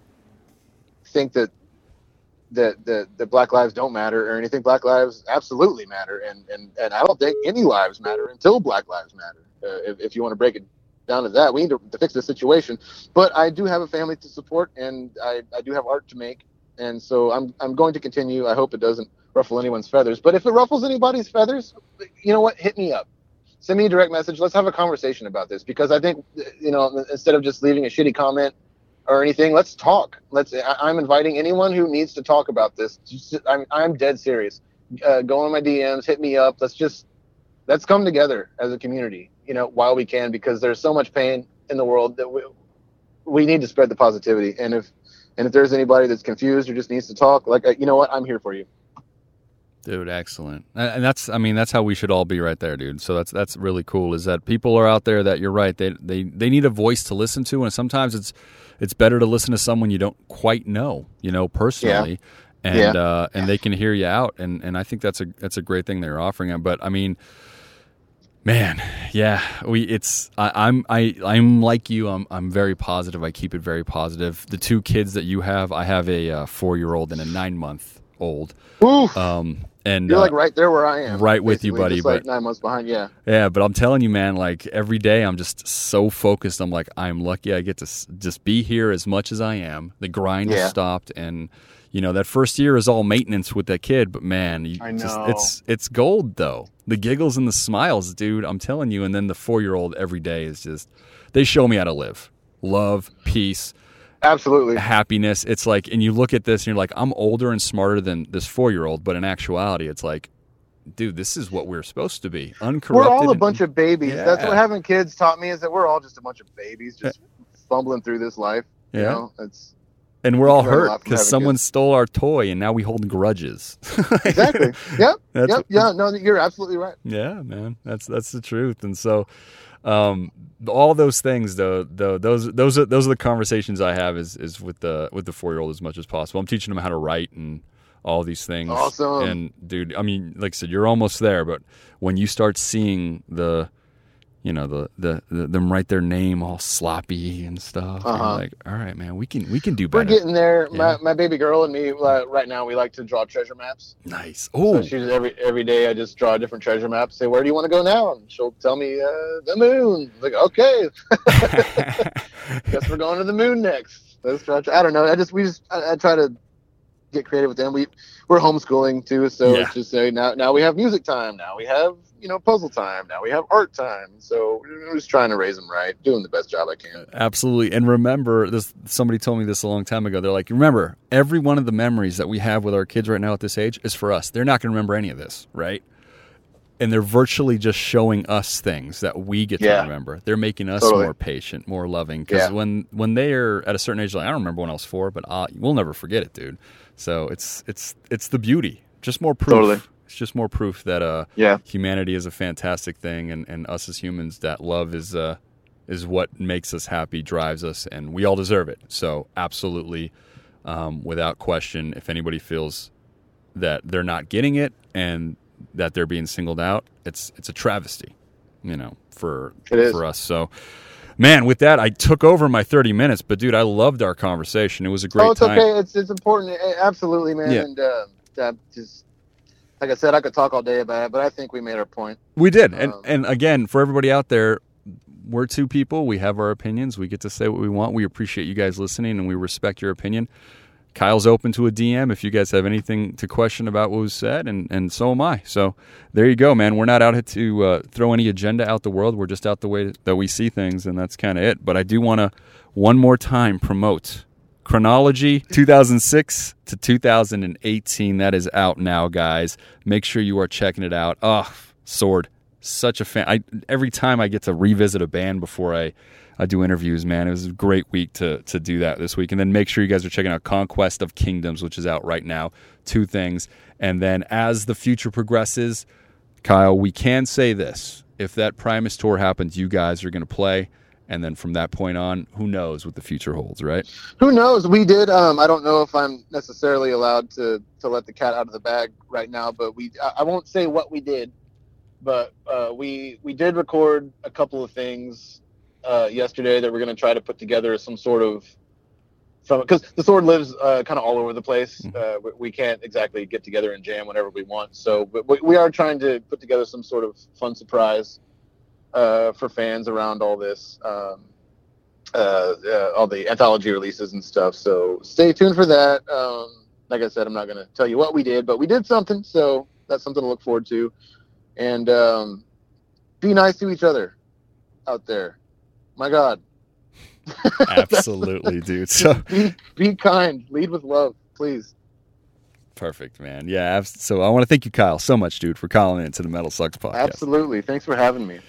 think that that that that Black lives don't matter or anything. Black lives absolutely matter, and and and I don't think any lives matter until Black lives matter. Uh, if, if you want to break it down to that, we need to, to fix the situation. But I do have a family to support, and I, I do have art to make, and so I'm I'm going to continue. I hope it doesn't ruffle anyone's feathers, but if it ruffles anybody's feathers, you know what? Hit me up, send me a direct message. Let's have a conversation about this, because I think, you know, instead of just leaving a shitty comment or anything, let's talk. Let's. I, I'm inviting anyone who needs to talk about this. Just, I'm I'm dead serious. Uh, go on my D Ms, hit me up. Let's just let's come together as a community, you know, while we can, because there's so much pain in the world that we we need to spread the positivity. And if and if there's anybody that's confused or just needs to talk, like, you know what, I'm here for you. Dude, excellent. And and that's, I mean, that's how we should all be right there, dude. So that's that's really cool, is that people are out there that, you're right, they they they need a voice to listen to, and sometimes it's it's better to listen to someone you don't quite know, you know, personally. And Yeah. uh, and they can hear you out, and, and I think that's a that's a great thing they're offering them. But I mean, man, yeah, we it's I, I'm I I'm like you. I'm I'm very positive. I keep it very positive. The two kids that you have, I have a uh, four year old and a nine month old. Oof. Um, and You're uh, like right there where I am. right with you, basically, buddy, Just like but- nine months behind. Yeah. yeah, but I'm telling you, man, like every day I'm just so focused. I'm like, I'm lucky I get to s- just be here as much as I am. The grind Yeah. has stopped, and you know that first year is all maintenance with that kid. But man, you I just know. it's it's gold though. The giggles and the smiles, dude. I'm telling you. And then the four year old every day is just, they show me how to live, love, peace, Absolutely. happiness. It's like, and you look at this and you're like, I'm older and smarter than this four year old, but in actuality, it's like, dude, this is what we're supposed to be. Uncorrupted. We're all a and- bunch of babies. That's Yeah. what having kids taught me, is that we're all just a bunch of babies just fumbling through this life. You Yeah. know, it's And we're all learn a lot hurt from because having someone kids. stole our toy, and now we hold grudges. exactly. Yep. That's yep. what- Yeah. No, you're absolutely right. Yeah, man, that's that's the truth. And so, um, all those things, though, though those those are those are the conversations I have is is with the with the four year old as much as possible. I'm teaching them how to write and all these things. Awesome. And dude, I mean, like I said, you're almost there, but when you start seeing the, you know, the the, the them write their name all sloppy and stuff, you're Uh-huh. like, all right, man, we can we can do We're better. getting there. Yeah. My my baby girl and me, uh, right now, we like to draw treasure maps. Nice. So Oh, she's every every day. I just draw a different treasure map. Say, where do you want to go now? And she'll tell me uh, the moon. Like, okay, guess we're going to the moon next. Let's try. I don't know. I just we just I, I try to get creative with them. We we're homeschooling too, so Yeah. it's just say now now we have music time. Now we have you know, puzzle time. Now we have art time. So I'm just trying to raise them right, doing the best job I can. Absolutely. And remember, this. Somebody told me this a long time ago. They're like, remember, every one of the memories that we have with our kids right now at this age is for us. They're not going to remember any of this, right? And they're virtually just showing us things that we get Yeah. to remember. They're making us Totally. more patient, more loving. Because Yeah. when, when they are at a certain age, like, I don't remember when I was four, but uh, we'll never forget it, dude. So it's it's it's the beauty. Just more proof. Totally. It's just more proof that uh, Yeah. humanity is a fantastic thing, and, and us as humans, that love is uh, is what makes us happy, drives us, and we all deserve it. So absolutely, um, without question, if anybody feels that they're not getting it and that they're being singled out, it's it's a travesty, you know, for It is. for us. So, man, with that, I took over my thirty minutes, but dude, I loved our conversation. It was a great Oh, it's time. okay. It's it's important. Eh, Absolutely, man. Yeah. And uh, that just like I said, I could talk all day about it, but I think we made our point. We did. And Um, and again, for everybody out there, we're two people. We have our opinions. We get to say what we want. We appreciate you guys listening, and we respect your opinion. Kyle's open to a D M if you guys have anything to question about what was said, and, and so am I. So there you go, man. We're not out here to uh, throw any agenda out the world. We're just out the way that we see things, and that's kind of it. But I do want to, one more time, promote Chronology two thousand six to two thousand eighteen. That is out now, guys. Make sure you are checking it out. Oh, Sword. Such a fan. I, every time I get to revisit a band before I, I do interviews, man, it was a great week to to do that this week. And then make sure you guys are checking out Conquest of Kingdoms, which is out right now. Two things. And then as the future progresses, Kyle, we can say this. If that Primus tour happens, you guys are going to play. And then from that point on, who knows what the future holds, right? Who knows? We did. Um, I don't know if I'm necessarily allowed to to let the cat out of the bag right now, but we. I, I won't say what we did, but uh, we we did record a couple of things uh, yesterday that we're going to try to put together some sort of. Because the Sword lives uh, kind of all over the place. Uh, we, we can't exactly get together and jam whenever we want. So but we, we are trying to put together some sort of fun surprise uh, for fans around all this, um, uh, uh, all the anthology releases and stuff. So stay tuned for that. Um, like I said, I'm not going to tell you what we did, but we did something. So that's something to look forward to. And um, be nice to each other out there. My God. Absolutely, dude. So be, be kind. Lead with love, please. perfect, man. Yeah. abs- So I want to thank you, Kyle, so much, dude, for calling in to the Metal Sucks podcast. Absolutely. Thanks for having me.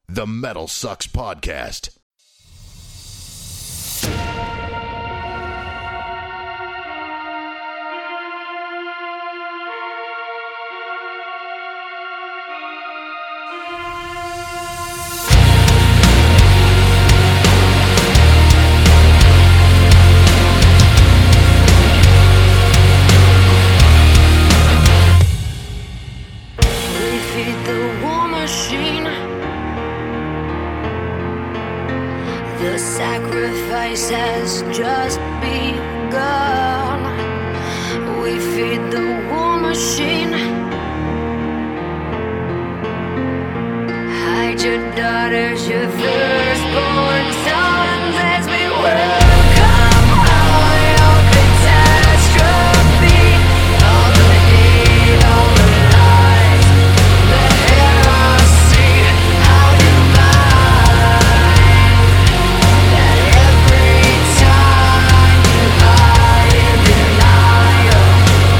The Metal Sucks Podcast. Sacrifice has just begun. We feed the war machine. Hide your daughters, your firstborn sons, as we welcome all your catastrophe. All the hate, all the lies, the heresy, how you lie. Every time you hide in denial,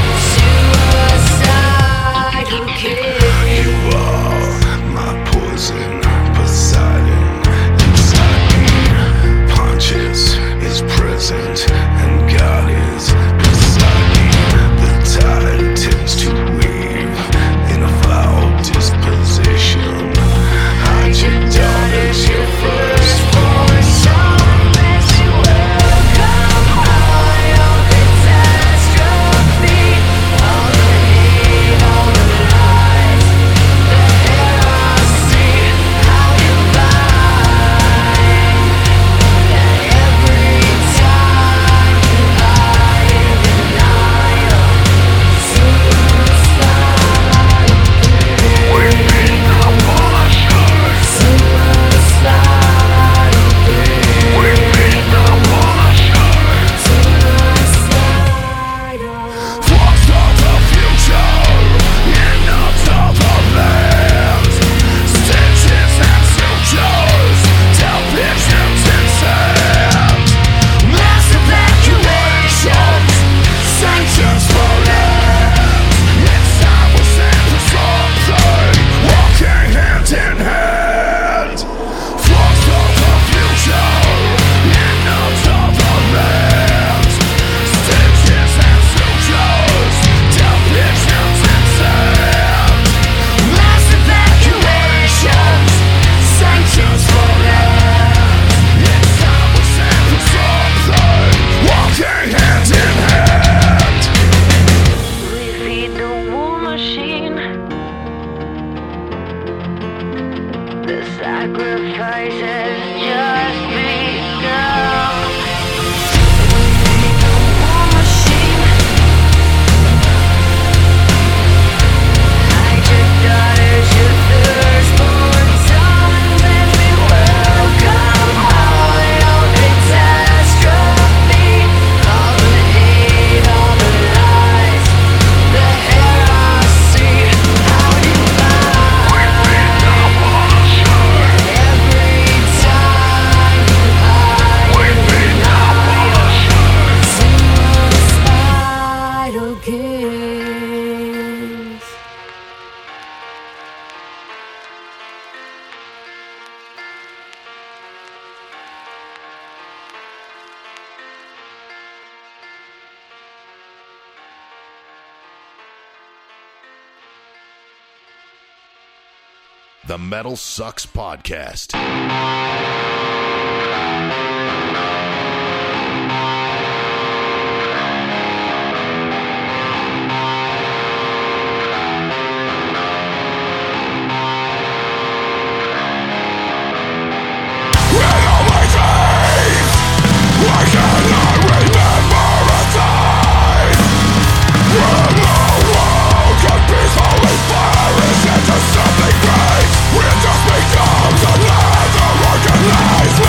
suicide, who cares? You are my poison, Poseidon inside me. Pontius is present and God is beside me. The tide tends to weave in a foul disposition. Hide your daughters, your firstborn son. The Metal Sucks Podcast. Something great, we just becomes another organized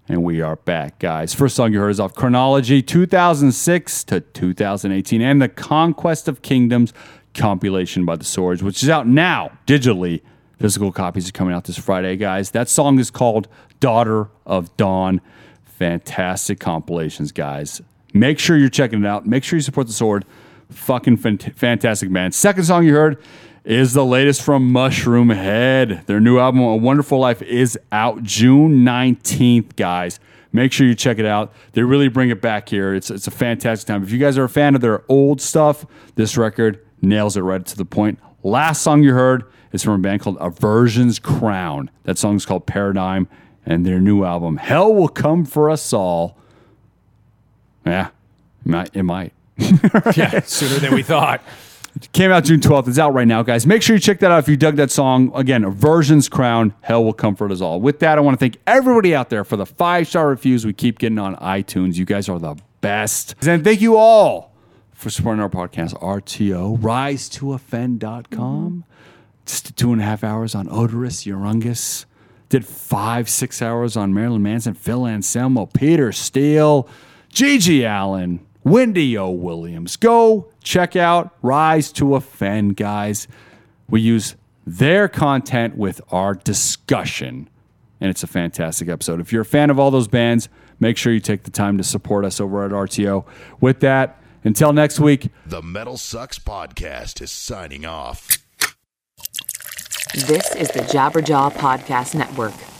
And we are back, guys. First song you heard is off Chronology, two thousand six to two thousand eighteen, and the Conquest of Kingdoms compilation by The Swords, which is out now digitally. Physical copies are coming out this Friday, guys. That song is called Daughter of Dawn. Fantastic compilations, guys. Make sure you're checking it out. Make sure you support The Sword. Fucking fant- fantastic, man. Second song you heard is the latest from Mushroom Head. Their new album, A Wonderful Life, is out June nineteenth, guys. Make sure you check it out. They really bring it back here. It's, it's a fantastic time. If you guys are a fan of their old stuff, this record nails it right to the point. Last song you heard is from a band called Aversion's Crown. That song's called Paradigm, and their new album, Hell Will Come For Us All. Yeah, it might. It might. Yeah, sooner than we thought. Came out June twelfth. It's out right now, guys. Make sure you check that out if you dug that song. Again, Aversion's Crown, Hell Will Comfort Us All. With that, I want to thank everybody out there for the five-star reviews we keep getting on iTunes. You guys are the best. And thank you all for supporting our podcast, R T O, rise to offend dot com. Just two and a half hours on Odorous, Urungus. Did five, six hours on Marilyn Manson, Phil Anselmo, Peter Steele, Gigi Allen, Wendy O. Williams. Go check out Rise to Offend, guys. We use their content with our discussion, and it's a fantastic episode. If you're a fan of all those bands, make sure you take the time to support us over at R T O. With that, until next week. The Metal Sucks Podcast is signing off. This is the Jabberjaw Podcast Network.